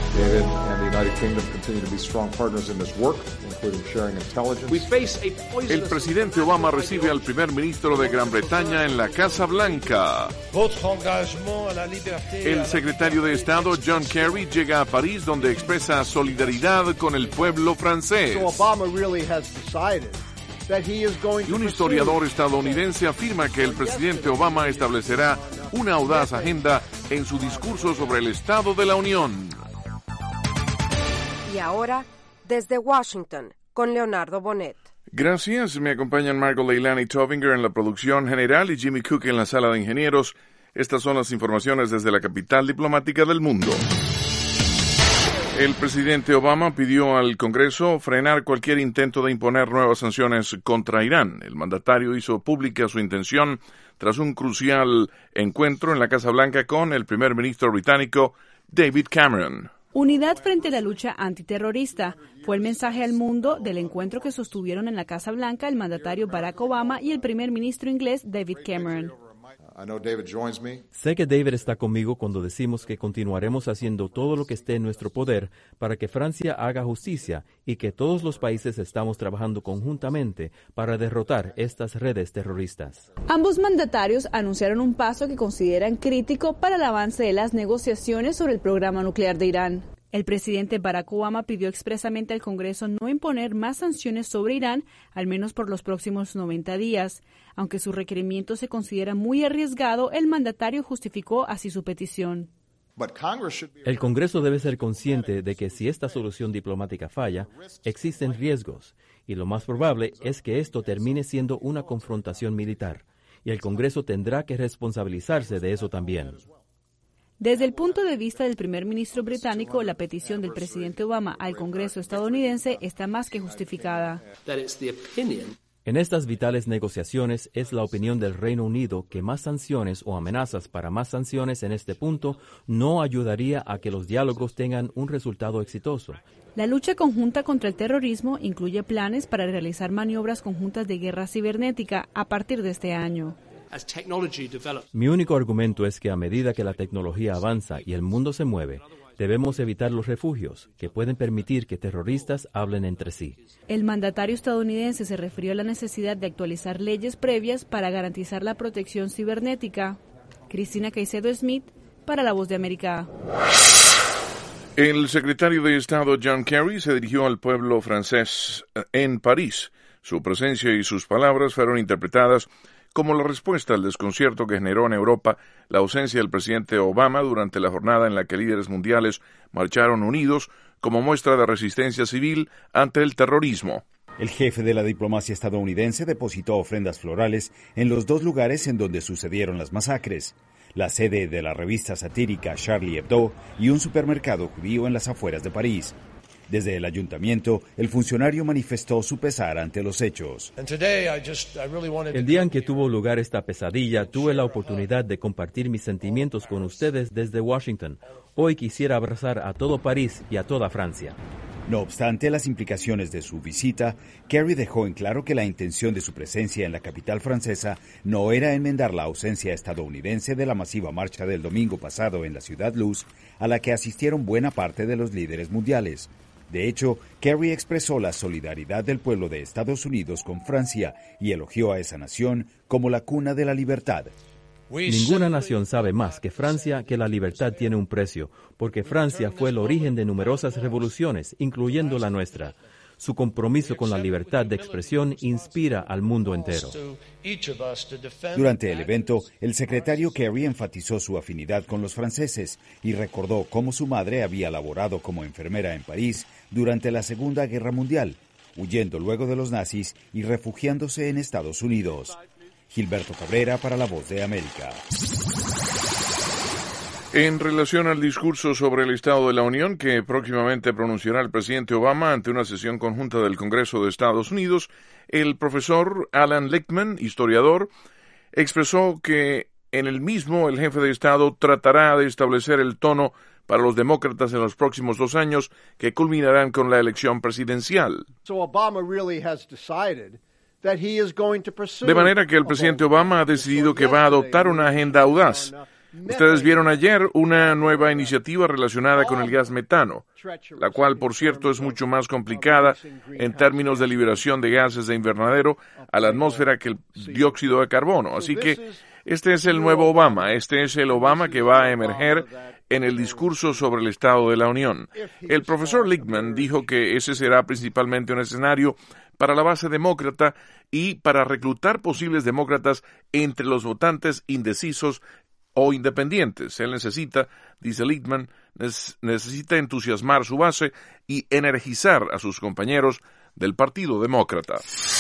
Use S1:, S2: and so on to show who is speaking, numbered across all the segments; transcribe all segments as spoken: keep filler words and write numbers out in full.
S1: David and the United Kingdom continue to be strong partners in this work, including sharing intelligence.
S2: We face a poisonous...
S3: El presidente Obama recibe al primer ministro de Gran Bretaña en la Casa Blanca. El secretario de Estado John Kerry llega a París, donde expresa solidaridad con el pueblo francés.
S4: So Obama really has decided that he is going to
S3: Y un historiador estadounidense afirma que el presidente Obama establecerá una audaz agenda en su discurso sobre el Estado de la Unión.
S5: Y ahora, desde Washington, con Leonardo Bonet.
S3: Gracias, me acompañan Margot Leilani Tovinger en la producción general y Jimmy Cook en la sala de ingenieros. Estas son las informaciones desde la capital diplomática del mundo. El presidente Obama pidió al Congreso frenar cualquier intento de imponer nuevas sanciones contra Irán. El mandatario hizo pública su intención tras un crucial encuentro en la Casa Blanca con el primer ministro británico David Cameron.
S6: Unidad frente a la lucha antiterrorista fue el mensaje al mundo del encuentro que sostuvieron en la Casa Blanca el mandatario Barack Obama y el primer ministro inglés David Cameron.
S7: Sé que David está conmigo cuando decimos que continuaremos haciendo todo lo que esté en nuestro poder para que Francia haga justicia y que todos los países estamos trabajando conjuntamente para derrotar estas redes terroristas.
S6: Ambos mandatarios anunciaron un paso que consideran crítico para el avance de las negociaciones sobre el programa nuclear de Irán. El presidente Barack Obama pidió expresamente al Congreso no imponer más sanciones sobre Irán, al menos por los próximos noventa días. Aunque su requerimiento se considera muy arriesgado, el mandatario justificó así su petición.
S7: El Congreso debe ser consciente de que si esta solución diplomática falla, existen riesgos, y lo más probable es que esto termine siendo una confrontación militar, y el Congreso tendrá que responsabilizarse de eso también.
S6: Desde el punto de vista del primer ministro británico, la petición del presidente Obama al Congreso estadounidense está más que justificada.
S7: En estas vitales negociaciones es la opinión del Reino Unido que más sanciones o amenazas para más sanciones en este punto no ayudaría a que los diálogos tengan un resultado exitoso.
S6: La lucha conjunta contra el terrorismo incluye planes para realizar maniobras conjuntas de guerra cibernética a partir de este año.
S7: Mi único argumento es que a medida que la tecnología avanza y el mundo se mueve, debemos evitar los refugios que pueden permitir que terroristas hablen entre sí.
S6: El mandatario estadounidense se refirió a la necesidad de actualizar leyes previas para garantizar la protección cibernética. Cristina Caicedo Smith, para La Voz de América.
S3: El secretario de Estado John Kerry se dirigió al pueblo francés en París. Su presencia y sus palabras fueron interpretadas como la respuesta al desconcierto que generó en Europa la ausencia del presidente Obama durante la jornada en la que líderes mundiales marcharon unidos como muestra de resistencia civil ante el terrorismo.
S8: El jefe de la diplomacia estadounidense depositó ofrendas florales en los dos lugares en donde sucedieron las masacres, la sede de la revista satírica Charlie Hebdo y un supermercado judío en las afueras de París. Desde el ayuntamiento, el funcionario manifestó su pesar ante los hechos.
S7: El día en que tuvo lugar esta pesadilla, tuve la oportunidad de compartir mis sentimientos con ustedes desde Washington. Hoy quisiera abrazar a todo París y a toda Francia.
S8: No obstante las implicaciones de su visita, Kerry dejó en claro que la intención de su presencia en la capital francesa no era enmendar la ausencia estadounidense de la masiva marcha del domingo pasado en la Ciudad Luz, a la que asistieron buena parte de los líderes mundiales. De hecho, Kerry expresó la solidaridad del pueblo de Estados Unidos con Francia y elogió a esa nación como la cuna de la libertad.
S7: Ninguna nación sabe más que Francia que la libertad tiene un precio, porque Francia fue el origen de numerosas revoluciones, incluyendo la nuestra. Su compromiso con la libertad de expresión inspira al mundo entero.
S8: Durante el evento, el secretario Kerry enfatizó su afinidad con los franceses y recordó cómo su madre había laborado como enfermera en París durante la Segunda Guerra Mundial, huyendo luego de los nazis y refugiándose en Estados Unidos. Gilberto Cabrera para La Voz de América.
S3: En relación al discurso sobre el Estado de la Unión que próximamente pronunciará el presidente Obama ante una sesión conjunta del Congreso de Estados Unidos, el profesor Alan Lichtman, historiador, expresó que en el mismo el jefe de Estado tratará de establecer el tono para los demócratas en los próximos dos años que culminarán con la elección presidencial. De manera que el presidente Obama ha decidido que va a adoptar una agenda audaz. Ustedes vieron ayer una nueva iniciativa relacionada con el gas metano, la cual, por cierto, es mucho más complicada en términos de liberación de gases de invernadero a la atmósfera que el dióxido de carbono. Así que este es el nuevo Obama, este es el Obama que va a emerger en el discurso sobre el Estado de la Unión. El profesor Lichtman dijo que ese será principalmente un escenario para la base demócrata y para reclutar posibles demócratas entre los votantes indecisos o independientes. Él necesita, dice Lichtman, necesita entusiasmar su base y energizar a sus compañeros del Partido Demócrata.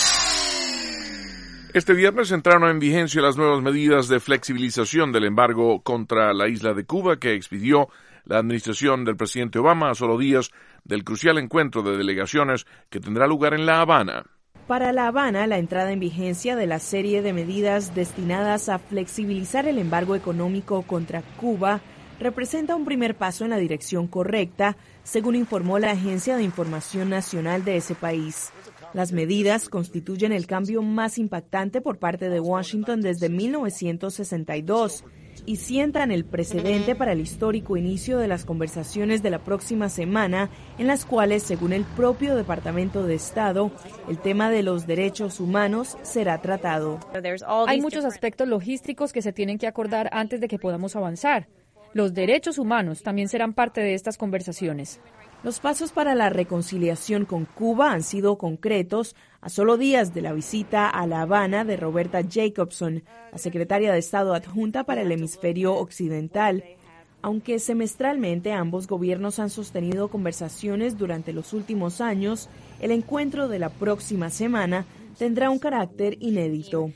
S3: Este viernes entraron en vigencia las nuevas medidas de flexibilización del embargo contra la isla de Cuba que expidió la administración del presidente Obama a solo días del crucial encuentro de delegaciones que tendrá lugar en La Habana.
S2: Para La Habana, la entrada en vigencia de la serie de medidas destinadas a flexibilizar el embargo económico contra Cuba representa un primer paso en la dirección correcta, según informó la Agencia de Información Nacional de ese país. Las medidas constituyen el cambio más impactante por parte de Washington desde mil novecientos sesenta y dos y sientan el precedente para el histórico inicio de las conversaciones de la próxima semana, en las cuales, según el propio Departamento de Estado, el tema de los derechos humanos será tratado.
S9: Hay muchos aspectos logísticos que se tienen que acordar antes de que podamos avanzar. Los derechos humanos también serán parte de estas conversaciones.
S2: Los pasos para la reconciliación con Cuba han sido concretos a solo días de la visita a La Habana de Roberta Jacobson, la secretaria de Estado adjunta para el hemisferio occidental. Aunque semestralmente ambos gobiernos han sostenido conversaciones durante los últimos años, el encuentro de la próxima semana tendrá un carácter inédito.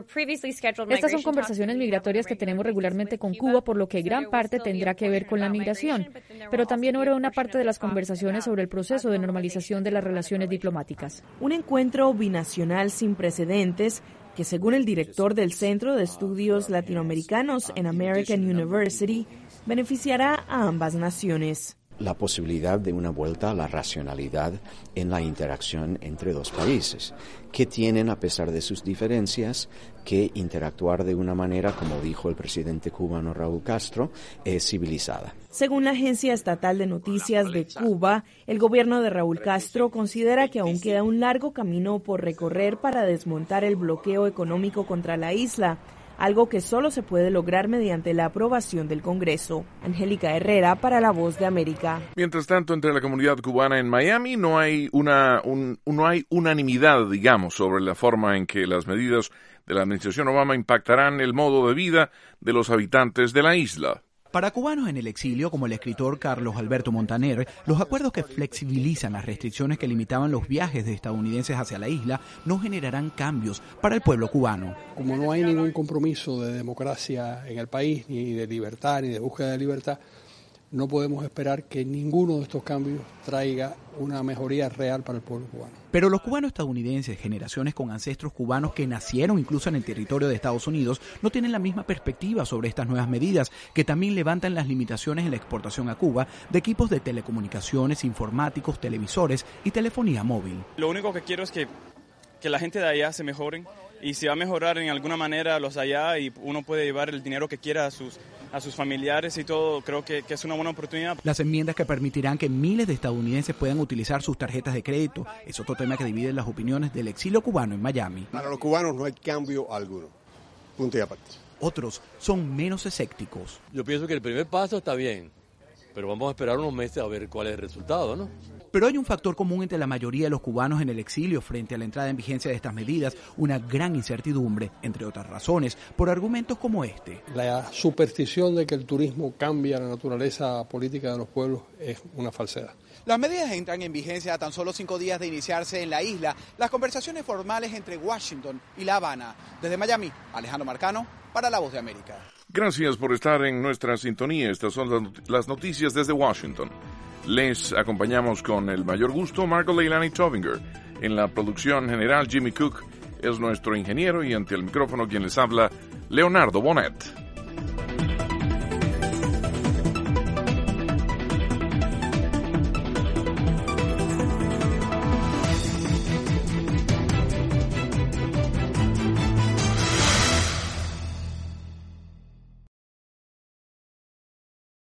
S9: Estas son conversaciones migratorias que tenemos regularmente con Cuba, por lo que gran parte tendrá que ver con la migración, pero también habrá una parte de las conversaciones sobre el proceso de normalización de las relaciones diplomáticas.
S2: Un encuentro binacional sin precedentes que, según el director del Centro de Estudios Latinoamericanos en American University, beneficiará a ambas naciones.
S10: La posibilidad de una vuelta a la racionalidad en la interacción entre dos países, que tienen, a pesar de sus diferencias, que interactuar de una manera, como dijo el presidente cubano Raúl Castro, eh, civilizada.
S2: Según la Agencia Estatal de Noticias de Cuba, el gobierno de Raúl Castro considera que aún queda un largo camino por recorrer para desmontar el bloqueo económico contra la isla, algo que solo se puede lograr mediante la aprobación del Congreso. Angélica Herrera para La Voz de América.
S3: Mientras tanto, entre la comunidad cubana en Miami no hay una un, no hay unanimidad, digamos, sobre la forma en que las medidas de la administración Obama impactarán el modo de vida de los habitantes de la isla.
S11: Para cubanos en el exilio, como el escritor Carlos Alberto Montaner, los acuerdos que flexibilizan las restricciones que limitaban los viajes de estadounidenses hacia la isla no generarán cambios para el pueblo cubano.
S12: Como no hay ningún compromiso de democracia en el país, ni de libertad, ni de búsqueda de libertad, no podemos esperar que ninguno de estos cambios traiga una mejoría real para el pueblo cubano.
S11: Pero los cubanos estadounidenses, generaciones con ancestros cubanos que nacieron incluso en el territorio de Estados Unidos, no tienen la misma perspectiva sobre estas nuevas medidas, que también levantan las limitaciones en la exportación a Cuba de equipos de telecomunicaciones, informáticos, televisores y telefonía móvil.
S13: Lo único que quiero es que, que la gente de allá se mejoren, y si va a mejorar en alguna manera los allá y uno puede llevar el dinero que quiera a sus a sus familiares y todo, creo que, que es una buena oportunidad.
S11: Las enmiendas que permitirán que miles de estadounidenses puedan utilizar sus tarjetas de crédito es otro tema que divide las opiniones del exilio cubano en Miami.
S14: Para los cubanos no hay cambio alguno. Punto y aparte.
S11: Otros son menos escépticos.
S15: Yo pienso que el primer paso está bien, pero vamos a esperar unos meses a ver cuál es el resultado, ¿no?
S11: Pero hay un factor común entre la mayoría de los cubanos en el exilio frente a la entrada en vigencia de estas medidas, una gran incertidumbre, entre otras razones, por argumentos como este.
S12: La superstición de que el turismo cambia la naturaleza política de los pueblos es una falsedad.
S16: Las medidas entran en vigencia a tan solo cinco días de iniciarse en la isla las conversaciones formales entre Washington y La Habana. Desde Miami, Alejandro Marcano, para La Voz de América.
S3: Gracias por estar en nuestra sintonía. Estas son las noticias desde Washington. Les acompañamos con el mayor gusto Marco Leilani Tovinger. En la producción general, Jimmy Cook es nuestro ingeniero y ante el micrófono quien les habla, Leonardo Bonet.